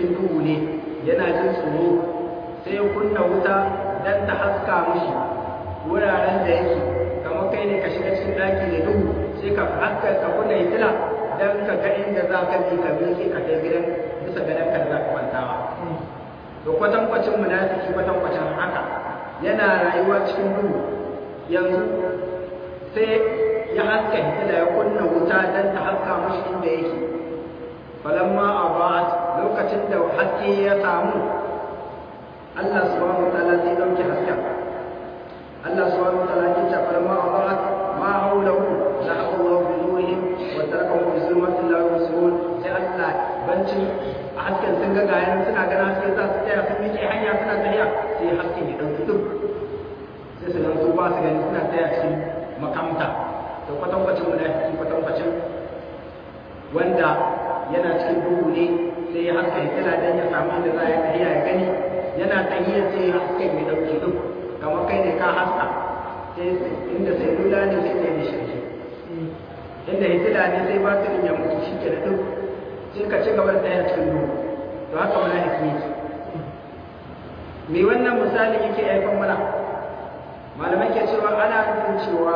cikin duhu ne yana jin tsoro sai ya kunna wuta dan ta haska mishi wuraren da yake kamar kai ne ka shiga cikin daki da duhu sai ka haska ka kunna hitila dan ka ga inda za ka bi ka bi ka kai gidan bisa gadan ka da za ka kwantawa to kwatankwacin munafiki kwatankwacin haka yana rayuwa cikin duhu yanzu sai ya haska hitila ya kunna wuta dan ta haska mishi inda yake falamma abat lokacin da haske ya samu Allah subhanahu wa ta'ala sai dauke hasken Allah subhanahu wa ta'ala ya ce falamma abat ma hawlahu la Allahu bi nurihim wa tarakahu fi zulmatin la yubsirun sai Allah bancin hasken sun ga gayan suna ganin hasken za su tsaya sun miƙe hanya suna tafiya sai hasken ya dauki duk sai su gansu ba su gani suna tsaya cikin makamta da kwatankwacin munafiki kwatankwacin wanda yana cikin duhu ne sai ya haska ya kira dan ya samu inda za ya tafiya ya gani yana tafiya sai ya haska ya dauki duk kamar kai ne ka haska sai inda sai lula ne sai ya shirye inda hitila ne sai batirin ya mutu shi ke da duk sai ka ci gaba da tafiya cikin duhu to haka munafiki yake me wannan misali yake haifar mana malamai ke cewa ana nufin cewa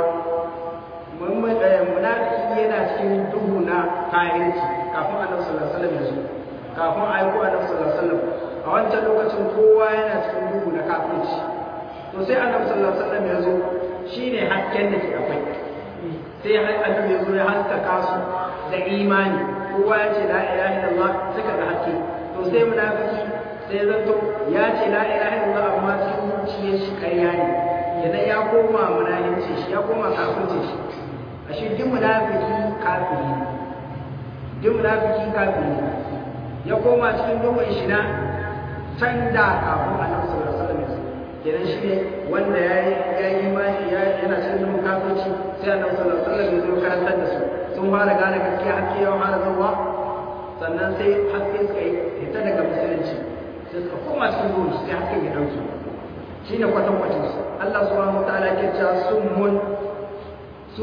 munafiki yana cikin duhu na kahirci kafin annabi sallallahu alaihi wasallam ya zo kafin aiko annabi sallallahu alaihi wasallam a wancan lokacin kowa yana cikin duhu na kafirci to sai annabi sallallahu alaihi wasallam ya zo shine hasken da ke akwai sai annabi ya zo ya haskaka su da imani kowa ya ce la ilaha illallah suka ga haske to sai munafiki sai zanto ya ce la ilaha illallah amma cikin zuciyar shi ƙarya ne idan ya koma munafinci shi ya koma kafirci shi ashe duk munafiki kafiri ne duk munafiki kafiri ne ya koma cikin dogon shi na can da kafin annabi sallallahu alaihi wasallam kenan shi ne wanda ya yi imani yana cikin dogon kafirci sai annabi sallallahu alaihi wasallam ya zo karantar da su sun fara gane gaskiya haske ya fara zuwa sannan sai haske suka yi fita daga musulunci sai suka koma cikin dogon sai haske ya dauke shine kwatankwacin su Allah subhanahu wataala ke cewa summun su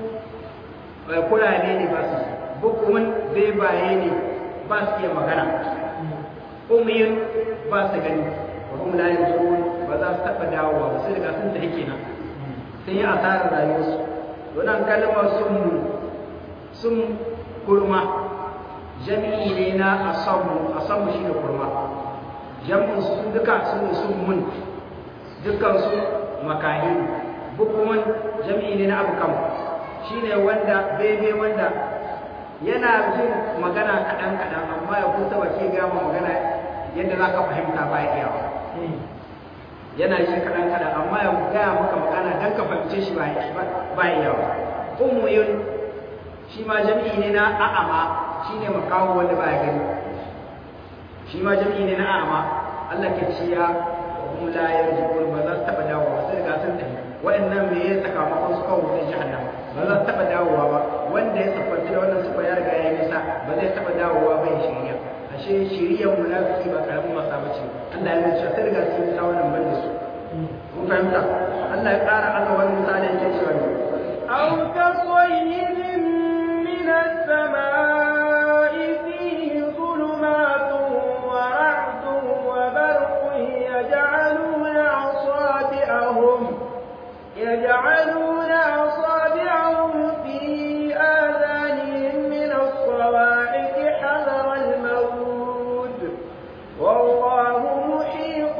kurane ne ba su bukumin bebaye ne ba su iya magana umiyun ba su gani wa kuma la yanzurun ba za su taɓa dawowa ba sai daga sun tafi kenan sun yi asarar rayuwarsu wannan kalmar sun sun kurma jami'i ne na asamu asamu shine kurma jam'in su duka sun sun mun dukkan su makahi bukumin jami'i ne na abukam shine wanda bebe wanda yana jin magana kaɗan-kaɗan amma ya kusa wace gama magana yadda za ka fahimta ba ya iyawa yana jin kaɗan-kaɗan amma ya gaya maka magana don ka fahimce shi ba ya iyawa umuyun shi ma jami'i ne na a'ama shi ne makawo wanda ba ya gani shi ma jami'i ne na a'ama Allah ke ciya kuma la yarji'un ba za su taɓa dawowa sai ga sun tafi waɗannan me ya sakamakon su kawo wutar jahannama ba za su taɓa dawowa ba wanda ya siffanci da wannan sifa ya riga ya yi nisa ba zai taɓa dawowa ba ya shirya ashe shiriyar munafiki ba karamin wasa ba ce Allah ya nuna sai riga sun sa wannan banda su kun fahimta Allah ya ƙara aka wani misali yake cewa ne aw kasayyin min as-samaa'i fihi dhulumatun wa ra'dun wa barqun yaj'aluna asabi'ahum يجعلون أصابعهم في آذانهم من الصواعق حذر الموت والله محيط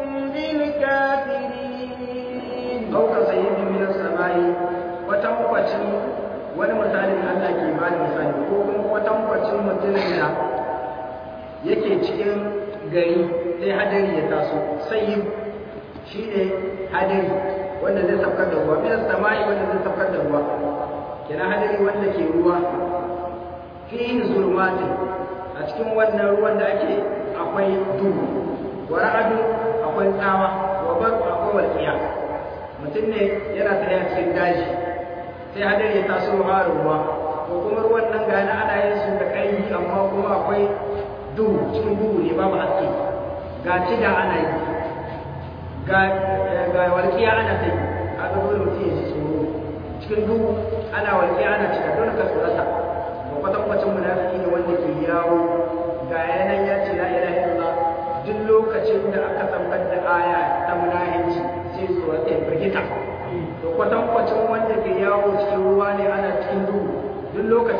بالكافرين أو كصيب من السماء وتنقشن wani misalin Allah ke bani misali ko kuma kwatankwacin mutumin da yake cikin gari sai hadari ya taso sai shi ne hadari wanda zai saukar da ruwa minas sama'i wanda zai saukar da ruwa kina hadari wanda ke ruwa fi zulmatin a cikin wannan ruwan da ake akwai duhu wa ra'adu akwai tsawa wa barqu akwai walqiya mutum ne yana tafiya cikin daji sai hadari ya taso har ruwa ko kuma ruwan nan ga ana yin su da kai amma kuma akwai duhu cikin duhu ne babu haske ga cida ana yi ga ga walƙiya ana ta yi a ga dole mutum ya ji tsoro cikin duhu ana walƙiya ana cika dole ka tsorata ba kwatankwacin munafiki ne wanda ke yawo ga yanan ya ce la ilaha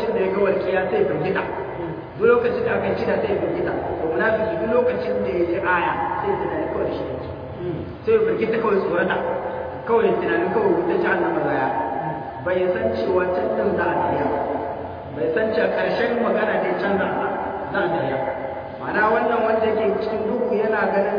lokacin da ya ga walƙiya sai ya firgita duk lokacin da aka yi cida sai ya firgita to munafiki duk lokacin da ya ji aya sai ya tunani kawai da shi sai ya firgita kawai tsorata kawai tunanin kawai wuta jahannama zaya bai san cewa can din za a tafiya bai san cewa ƙarshen magana ne can za a tafiya ma'ana wannan wanda yake cikin duhu yana ganin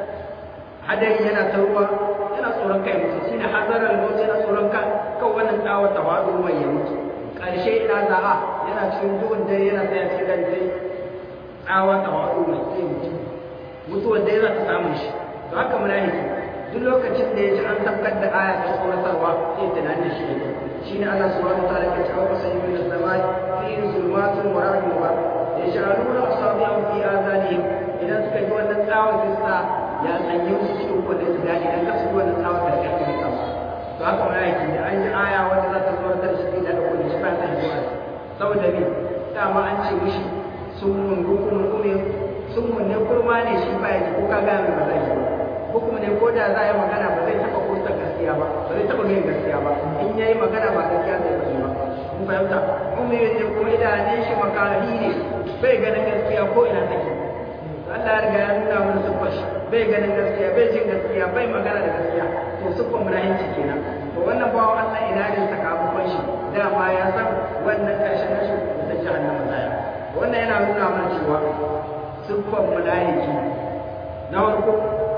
hadari yana ta ruwa yana tsoron kai mutu shi ne hazarar mutu yana tsoron kan kan wannan tsawon tawadu mai ya mutu ƙarshe ina za'a yana cikin duhun dare yana tsaya cikin dare sai tsawon tawadu mai sai mutu mutuwar dai za ta samun shi to haka munafiki duk lokacin da ya ji an tabbatar da aya ta tsoratarwa sai tunanin shi ne shine Allah subhanahu wa ta'ala ke cewa sayyidun as-samai fi zulmatun wa ra'dun wa yash'aluna asabi'ahum fi adhanihim idan suka ji wannan tsawon fista ya sanye musu cikin kwanan su daɗi dan kasu ji wannan tsawon da kake yi kansu to haka ma yake da an ji aya wanda za ta tsoratar shi da da shi ba ta yi saboda me dama an ce mishi sun mun hukumun ume sun mun ne kurma ne shi ba ya ko ka ga mai ba zai ba hukum ne ko da za a yi magana ba zai taɓa kusa gaskiya ba ba zai taɓa yin gaskiya ba in ya yi magana ba gaskiya zai faɗi ba mun fahimta umiyin ne kuma idanun shi makari ne bai ganin gaskiya ko ina take Allah ya riga ya nuna mana siffar shi bai ganin gaskiya bai jin gaskiya bai magana da gaskiya to siffar munahinci kenan to wannan bawa Allah ina ne sakamakon shi dama ya san wannan ƙarshen nashi da jahannama zaya wannan yana nuna mana cewa siffar munahiki na farko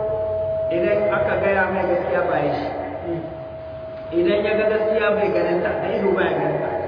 idan aka gaya mai gaskiya ba ya shi idan ya ga gaskiya bai ganin ta da ido ba ya ganin ta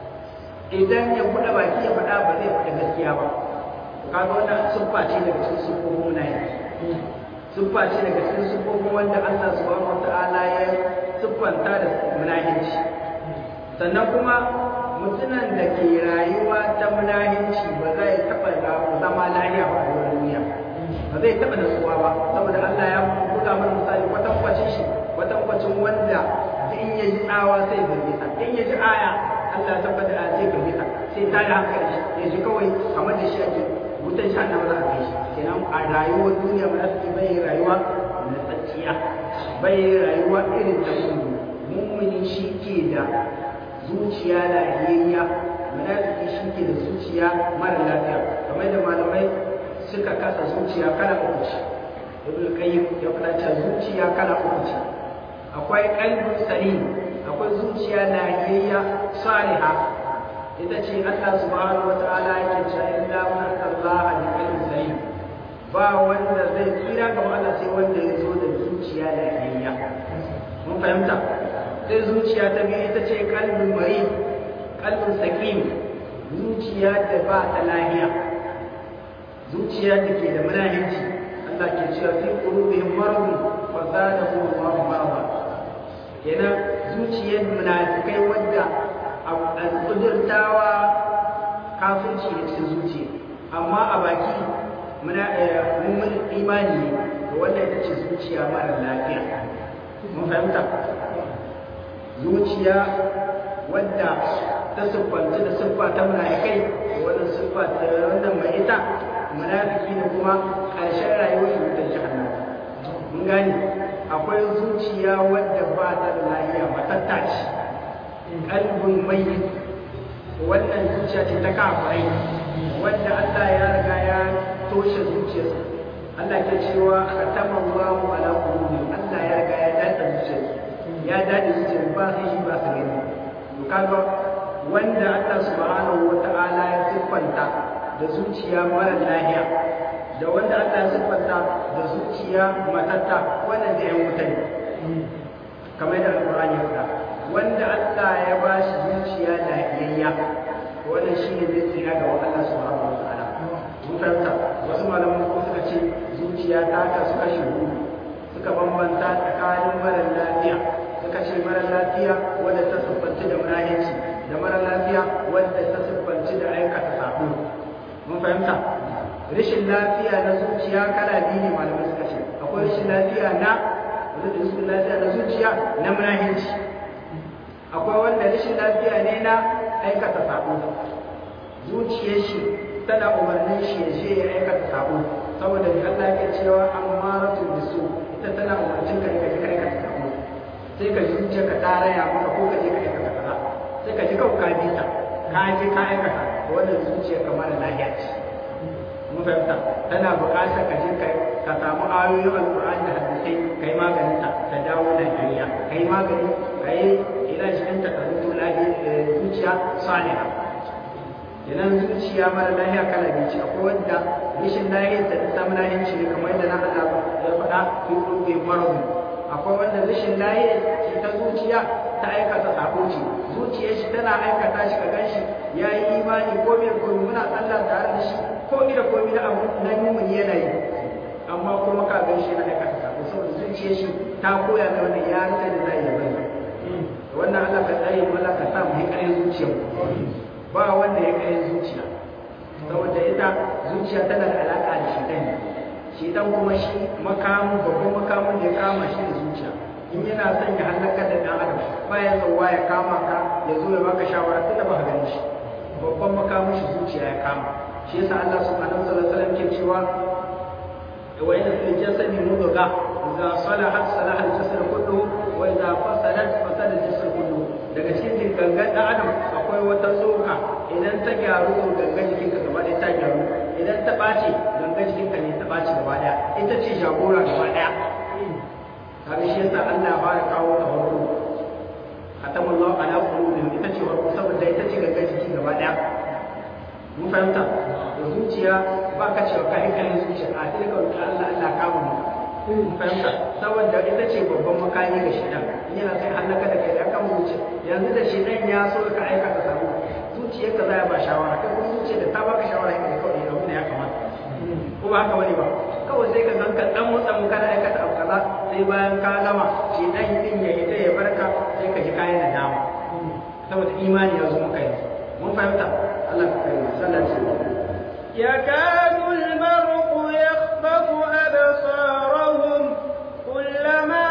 idan ya buɗe baki ya faɗa ba zai faɗi gaskiya ba kaga wannan siffa ce daga cikin siffofin munafiki siffa ce daga cikin siffofin wanda Allah subhanahu wataala ya siffanta da munafici sannan kuma mutumin da ke rayuwa ta munafici ba zai taɓa zama lafiya ba a duniya ba zai taɓa nasuwa ba saboda Allah ya buga mana misali kwatankwacin shi kwatankwacin wanda in ya ji tsawa sai birgita in ya ji aya Allah ya tabbata a ce birgita sai ta da hankali ya ji kawai kamar da shi ake wutan sha na za a kai shi kenan a rayuwar duniya ba za su bai rayuwa na tsakiya bai rayuwa irin ta mummuni mummuni shi ke da zuciya lafiyayya munafiki shi ke da zuciya mara lafiya kamar da malamai suka kasa zuciya kala uku ce ibn qayyim ya fada cewa zuciya kala uku ce akwai qalbun salim akwai zuciya lahiyayya salihah ita ce Allah subhanahu wataala yake cewa illa man atallaha bi qalbin salim ba wanda zai tsira ga Allah sai wanda ya zo da zuciya lahiyayya mun fahimta sai zuciya ta biyu ita ce qalbun marid qalbun sakim zuciya da ba ta lahiya zuciya da ke da munafici Allah ke cewa fi qulubihim maradun fa zadahum Allahu marada kenan zuciyar munafikai wanda al-qudurtawa kafirci ne cikin zuciya amma a baki muna mun imani ne to wanda ita ce zuciya mara lafiya mun fahimta zuciya wadda ta siffanta da siffa ta munafikai wannan siffa ta wannan mai ita munafiki ne kuma ƙarshen rayuwar shi ta jahannama mun gane akwai zuciya wadda ba ta da lafiya matatta ce qalbun mayyit wannan zuciya ce ta kafirai wanda Allah ya riga ya toshe zuciyarsa Allah ke cewa katama Allahu ala qulubihim Allah ya riga ya dada zuciyarsa ya dada zuciyarsa ba sai shi ba su gani to kaga wanda Allah subhanahu wata'ala ya siffanta da zuciya mara lahiya da wanda Allah ya siffanta da zuciya matatta wannan da yan wuta ne kamar da Al-Qur'ani ya faɗa wanda Allah ya ba shi zuciya lahiyayya wannan shine zai tsira ga Allah subhanahu wata'ala mun fahimta wasu malaman ko suka ce zuciya ta kasu kashi huɗu suka bambanta tsakanin mara lafiya suka ce mara lafiya wanda ta siffanci da munafici da mara lafiya wanda ta siffanci da aikata sabo mun fahimta rashin lafiya na zuciya kala biyu ne malamai suka ce akwai rashin lafiya na rashin lafiya na zuciya na munafici akwai wanda rashin lafiya ne na aikata sabo zuciyar shi tana umarnin shi ya je ya aikata sabo saboda bi Allah yake cewa amaratu bisu ita tana umarcin ka ka je ka aikata sabo sai ka ji zuciya ka taraya maka ko ka je ka aikata kaza sai ka ji kawai ka bi ta ka je ka aikata wannan zuciya kamar lahiya ce mun fahimta tana buƙatar ka je ka samu ayoyin alƙur'ani da hadisai kai maganin ta ta dawo da dariya kai magani kai ila cikin ta ka rubuto lahiya zuciya saliha idan zuciya mara lahiya kala biyu ce akwai wanda rashin lahiyar ta samu lahiyanci ne kamar yadda na Allah ya faɗa fi rubi marhu akwai wanda rashin lahiyar ce ta zuciya ta aikata sabo ce zuciyar shi tana aikata shi ka ganshi ya yi imani ko bai ko muna sallah tare da shi ko ida ko ida abu nan mun yana yi amma kuma ka ganshi na aikata sabo saboda zuciyar shi ta koya da wannan ya rika da zai yi bane wannan Allah ka tsare mu Allah ka sa mu yi ƙarin zuciya ba wanda ya ƙarin zuciya saboda ita zuciya tana da alaƙa da shi ɗan shi ɗan kuma shi makamu babban makamun da ya kama shi da zuciya in yana son ya halaka da ɗan adam bayan zauwa ya kama ka ya zo ya baka shawara tunda ba ka gani shi babban makamun shi zuciya ya kama shi yasa Allah subhanahu wa ta'ala ke cewa wa inna fil jasadi mudghah idza salahat salaha al-jasad kulluhu wa idza fasadat fasada al-jasad kulluhu daga cikin gangan ɗan adam akwai wata tsoka idan ta gyaru to gangan jikinka gaba ɗaya ta gyaru idan ta ɓace gangan jikinka ne ta ɓace gaba ɗaya ita ce jagora gaba ɗaya kaga shi yasa Allah ba ya kawo ta farko khatamallahu ala qulubihim ita ce farko saboda ita ce gangan jiki gaba ɗaya mun fahimta da zuciya ba ka cewa kai kai zuciya a sai ka roki Allah Allah kama mu mun fahimta saboda ita ce babban makami ga shedan yana sai halaka da kai da kan zuciya yanzu da shedan ya so ka aikata sabo zuciyar ka zai ba shawara kai kuma zuciya da ta baka shawara kai kawai da wani ya kamata ko ba haka bane ba kawai sai ka zanka dan motsa mun kana aikata abu kaza sai bayan ka gama shedan din ya ita ya barka sai ka ji kayan nadama saboda imani ya zo maka yanzu mun fahimta Allah ka kai sallallahu alaihi يكاد البرق يخطف أبصارهم كلما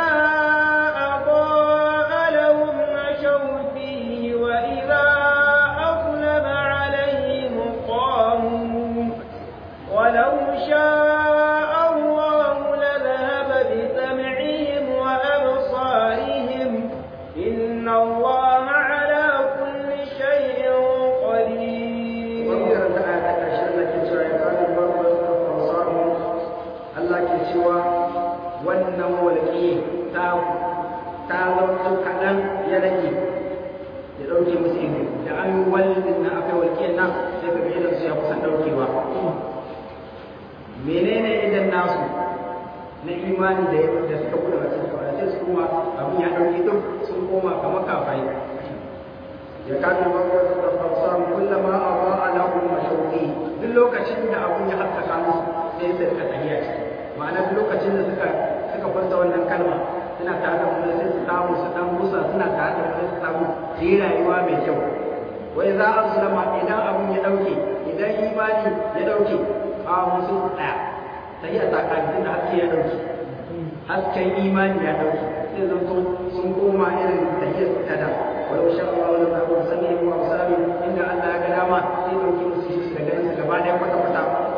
أضاء لهم مشوا فيه وإذا أظلم عليهم قاموا ولو شاء الله لذهب بسمعهم وأبصارهم إن الله على كل شيء قدير Allah ke cewa wannan walƙi ta ta zautu kaɗan ya rage ya ɗauke musu ido da an yi walƙin nan akai walƙiyar nan sai ka ga idan su ya kusan ɗaukewa menene idan nasu na imani da da suka buɗe wasu kawai sai su koma abin ya ɗauke duk sun koma kamar kafai ya kaɗa mawar da fasam kullama a ba'a lahum mashauki duk lokacin da abin ya haskaka musu sai su rika tafiya ciki ma'ana duk lokacin da suka suka fasa wannan kalma suna tare da mu sai su samu su dan busa suna tare da mu su samu su yi rayuwa mai kyau wai za a zulama idan abun ya dauke idan imani ya dauke a musu daya sai ya saka din da haske ya dauke hasken imani ya dauke sai zanto sun koma irin tahiyar ta da walau sha Allah la ta'ala sami wa asami inda Allah ya ga dama sai dauke musu shi daga ganin gaba ɗaya kwata kwata